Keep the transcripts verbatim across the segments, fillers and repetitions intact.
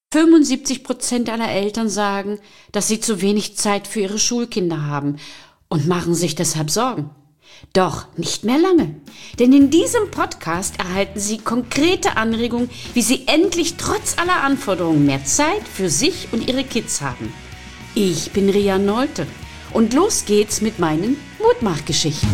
fünfundsiebzig Prozent aller Eltern sagen, dass sie zu wenig Zeit für ihre Schulkinder haben und machen sich deshalb Sorgen. Doch nicht mehr lange, denn in diesem Podcast erhalten Sie konkrete Anregungen, wie Sie endlich trotz aller Anforderungen mehr Zeit für sich und Ihre Kids haben. Ich bin Ria Nolte und los geht's mit meinen Mutmachgeschichten.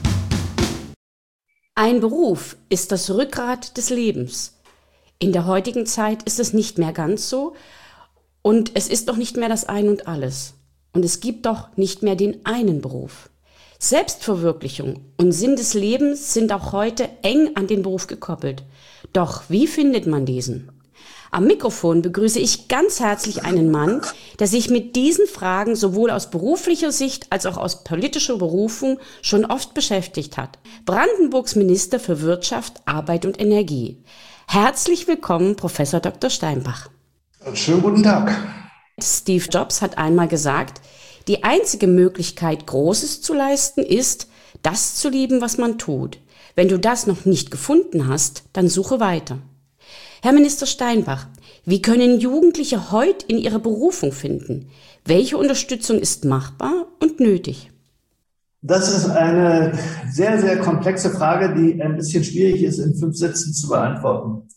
Ein Beruf ist das Rückgrat des Lebens. In der heutigen Zeit ist es nicht mehr ganz so und es ist doch nicht mehr das Ein und Alles. Und es gibt doch nicht mehr den einen Beruf. Selbstverwirklichung und Sinn des Lebens sind auch heute eng an den Beruf gekoppelt. Doch wie findet man diesen? Am Mikrofon begrüße ich ganz herzlich einen Mann, der sich mit diesen Fragen sowohl aus beruflicher Sicht als auch aus politischer Berufung schon oft beschäftigt hat. Brandenburgs Minister für Wirtschaft, Arbeit und Energie. Herzlich willkommen, Professor Doktor Steinbach. Schönen guten Tag. Steve Jobs hat einmal gesagt, die einzige Möglichkeit, Großes zu leisten, ist, das zu lieben, was man tut. Wenn du das noch nicht gefunden hast, dann suche weiter. Herr Minister Steinbach, wie können Jugendliche heute in ihre Berufung finden? Welche Unterstützung ist machbar und nötig? Das ist eine sehr, sehr komplexe Frage, die ein bisschen schwierig ist, in fünf Sätzen zu beantworten.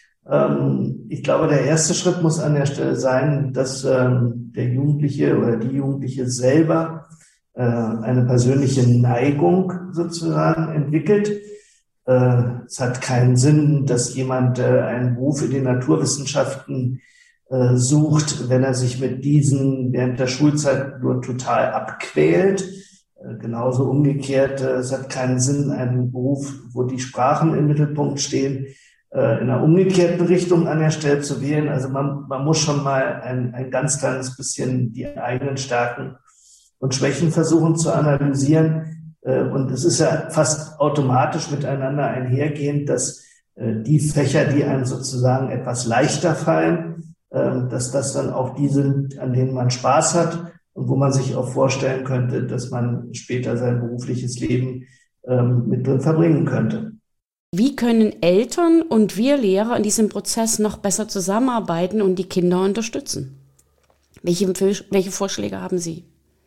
Ähm, ich glaube, der erste Schritt muss an der Stelle sein, dass ähm, der Jugendliche oder die Jugendliche selber äh, eine persönliche Neigung sozusagen entwickelt. Äh, es hat keinen Sinn, dass jemand äh, einen Beruf in den Naturwissenschaften äh, sucht, wenn er sich mit diesen während der Schulzeit nur total abquält. Äh, genauso umgekehrt, äh, es hat keinen Sinn, einen Beruf, wo die Sprachen im Mittelpunkt stehen, in einer umgekehrten Richtung an der Stelle zu wählen. Also man, man muss schon mal ein, ein ganz kleines bisschen die eigenen Stärken und Schwächen versuchen zu analysieren. Und es ist ja fast automatisch miteinander einhergehend, dass die Fächer, die einem sozusagen etwas leichter fallen, dass das dann auch die sind, an denen man Spaß hat und wo man sich auch vorstellen könnte, dass man später sein berufliches Leben mit drin verbringen könnte. Wie können Eltern und wir Lehrer in diesem Prozess noch besser zusammenarbeiten und die Kinder unterstützen? Welche, welche Vorschläge haben Sie?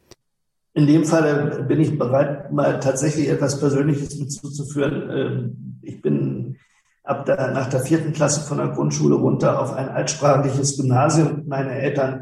In dem Fall bin ich bereit, mal tatsächlich etwas Persönliches hinzuzuführen. Ich bin ab der, nach der vierten Klasse von der Grundschule runter auf ein altsprachliches Gymnasium. Meine Eltern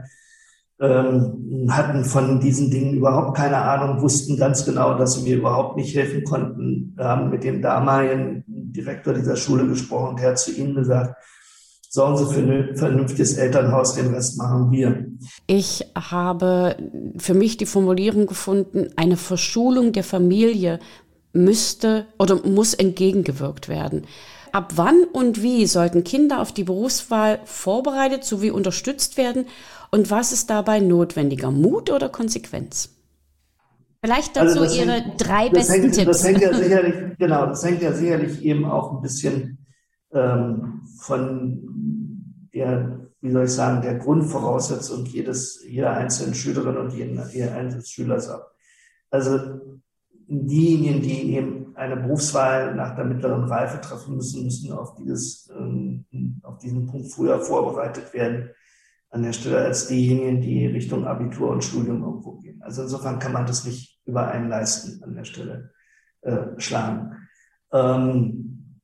ähm, hatten von diesen Dingen überhaupt keine Ahnung, wussten ganz genau, dass sie mir überhaupt nicht helfen konnten. Wir haben mit dem damaligen Direktor dieser Schule gesprochen, der hat zu ihnen gesagt, sorgen Sie für ein vernünftiges Elternhaus, den Rest machen wir. Ich habe für mich die Formulierung gefunden, eine Verschulung der Familie müsste oder muss entgegengewirkt werden. Ab wann und wie sollten Kinder auf die Berufswahl vorbereitet sowie unterstützt werden und was ist dabei notwendiger, Mut oder Konsequenz? Vielleicht dazu also Ihre hängt, drei besten hängt, Tipps. Das hängt ja sicherlich, genau, das hängt ja sicherlich eben auch ein bisschen ähm, von der, wie soll ich sagen, der Grundvoraussetzung jedes, jeder einzelnen Schülerin und jeden, jeden einzelnen Schülers ab. Also diejenigen, die eben eine Berufswahl nach der mittleren Reife treffen müssen, müssen auf dieses, ähm, auf diesen Punkt früher vorbereitet werden an der Stelle als diejenigen, die Richtung Abitur und Studium irgendwo gehen. Also insofern kann man das nicht über einen leisten an der Stelle äh, schlagen. Ähm,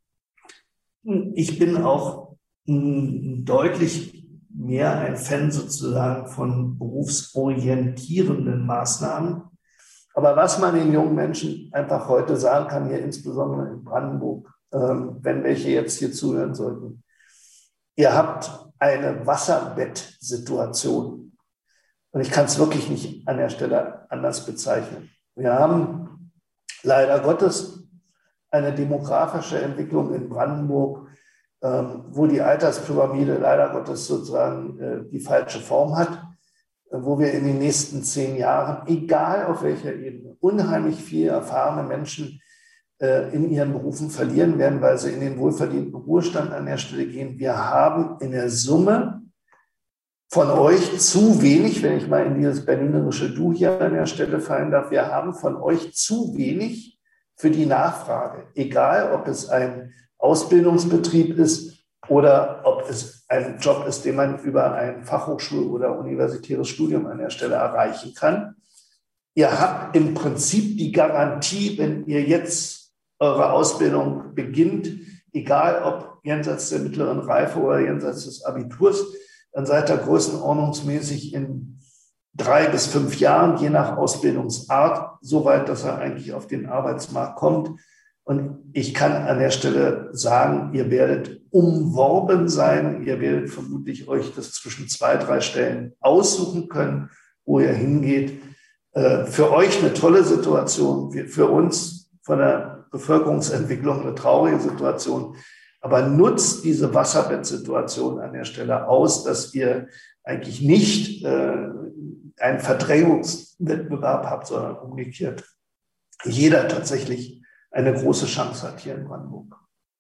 ich bin auch m, deutlich mehr ein Fan sozusagen von berufsorientierenden Maßnahmen. Aber was man den jungen Menschen einfach heute sagen kann, hier insbesondere in Brandenburg, ähm, wenn welche jetzt hier zuhören sollten, ihr habt eine Wasserbettsituation. Und ich kann es wirklich nicht an der Stelle anders bezeichnen. Wir haben leider Gottes eine demografische Entwicklung in Brandenburg, ähm, wo die Alterspyramide leider Gottes sozusagen äh, die falsche Form hat, äh, wo wir in den nächsten zehn Jahren, egal auf welcher Ebene, unheimlich viele erfahrene Menschen in ihren Berufen verlieren werden, weil sie in den wohlverdienten Ruhestand an der Stelle gehen. Wir haben in der Summe von euch zu wenig, wenn ich mal in dieses berlinerische Du hier an der Stelle fallen darf, wir haben von euch zu wenig für die Nachfrage. Egal, ob es ein Ausbildungsbetrieb ist oder ob es ein Job ist, den man über ein Fachhochschul- oder universitäres Studium an der Stelle erreichen kann. Ihr habt im Prinzip die Garantie, wenn ihr jetzt eure Ausbildung beginnt, egal ob jenseits der mittleren Reife oder jenseits des Abiturs, dann seid ihr größenordnungsmäßig in drei bis fünf Jahren, je nach Ausbildungsart, so weit, dass er eigentlich auf den Arbeitsmarkt kommt. Und ich kann an der Stelle sagen, ihr werdet umworben sein. Ihr werdet vermutlich euch das zwischen zwei, drei Stellen aussuchen können, wo ihr hingeht. Für euch eine tolle Situation, für uns von der Bevölkerungsentwicklung eine traurige Situation. Aber nutzt diese Wasserbettsituation an der Stelle aus, dass ihr eigentlich nicht äh, einen Verdrängungswettbewerb habt, sondern umgekehrt jeder tatsächlich eine große Chance hat hier in Brandenburg.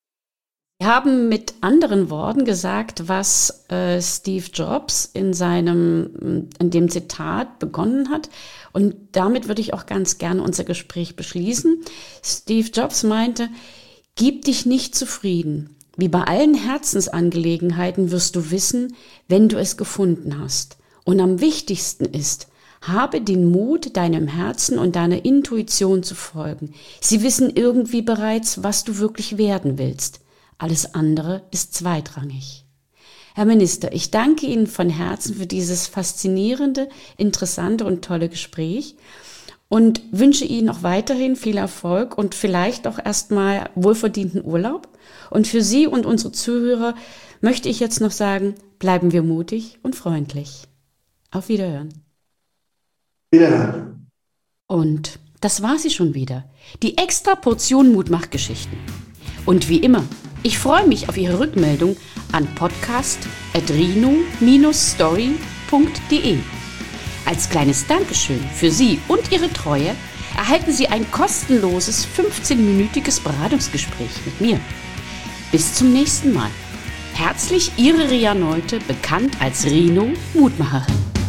Wir haben mit anderen Worten gesagt, was äh, Steve Jobs in seinem, in dem Zitat begonnen hat. Und damit würde ich auch ganz gerne unser Gespräch beschließen. Steve Jobs meinte, gib dich nicht zufrieden. Wie bei allen Herzensangelegenheiten wirst du wissen, wenn du es gefunden hast. Und am wichtigsten ist, habe den Mut, deinem Herzen und deiner Intuition zu folgen. Sie wissen irgendwie bereits, was du wirklich werden willst. Alles andere ist zweitrangig. Herr Minister, ich danke Ihnen von Herzen für dieses faszinierende, interessante und tolle Gespräch und wünsche Ihnen auch weiterhin viel Erfolg und vielleicht auch erstmal wohlverdienten Urlaub. Und für Sie und unsere Zuhörer möchte ich jetzt noch sagen, bleiben wir mutig und freundlich. Auf Wiederhören. Wiederhören. Und das war sie schon wieder. Die extra Portion Mutmachgeschichten. Und wie immer, ich freue mich auf Ihre Rückmeldung an podcast at rino dash story punkt de. Als kleines Dankeschön für Sie und Ihre Treue erhalten Sie ein kostenloses fünfzehnminütiges Beratungsgespräch mit mir. Bis zum nächsten Mal. Herzlich Ihre Ria Neute, bekannt als Rino Mutmacherin.